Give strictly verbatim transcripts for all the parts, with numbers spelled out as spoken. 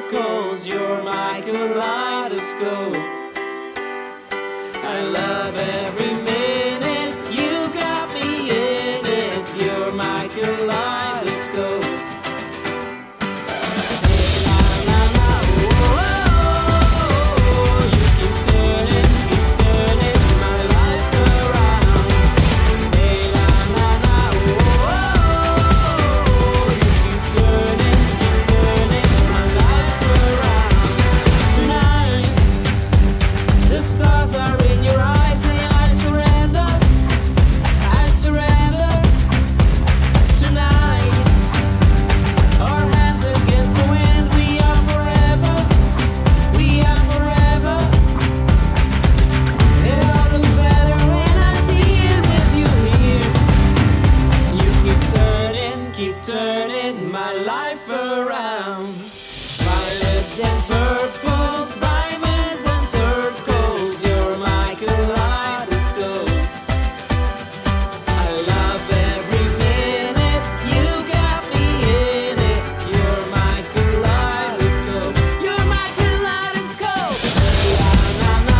circles, you're my kaleidoscope. I love every minute, you got me in it, you're my kaleidoscope. Hey la la la, whoa, you keep turning, keep turning my life around. Hey la la la, whoa, you keep turning, keep turning my life around. Tonight, the stars are in your eyes and I surrender, I surrender. Tonight, our hands against the wind, we are forever, we are forever. It all looks better when I see it with you here. You keep turning, keep turning my life around. Violets and purples, diamonds and circles, you're my kaleidoscope. I love every minute, you got me in it, you're my kaleidoscope, you're my kaleidoscope. La la la,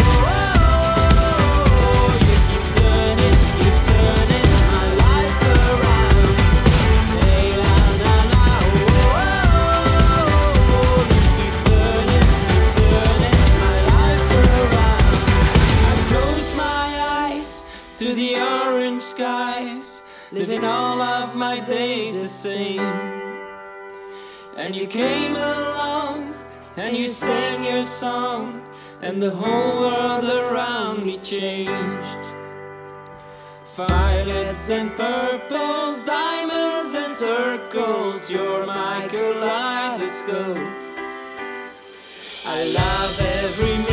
whoa, you keep turning, keep turning my life around. Hey la la la, whoa, you keep turning, keep turning my life around. I close my eyes to the orange skies, living all of my days the same. And you came along, and you sang your song, and the whole world around me changed. Violets and purples, diamonds and circles, you're my kaleidoscope. I love every minute.